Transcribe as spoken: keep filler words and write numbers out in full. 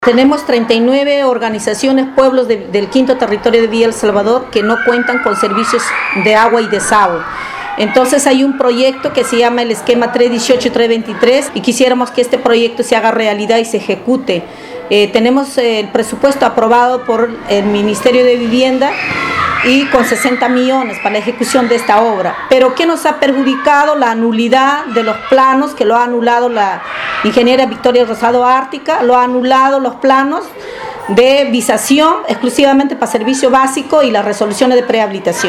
Tenemos treinta y nueve organizaciones, pueblos de, del quinto territorio de Villa El Salvador que no cuentan con servicios de agua y desagüe. Entonces hay un proyecto que se llama el esquema tres dieciocho y tres veintitrés y quisiéramos que este proyecto se haga realidad y se ejecute. Eh, tenemos eh, el presupuesto aprobado por el Ministerio de Vivienda y con sesenta millones para la ejecución de esta obra. Pero ¿qué nos ha perjudicado? La nulidad de los planos, que lo ha anulado la ingeniera Victoria Rosado Ártica, lo ha anulado los planos de visación exclusivamente para servicio básico y las resoluciones de prehabilitación.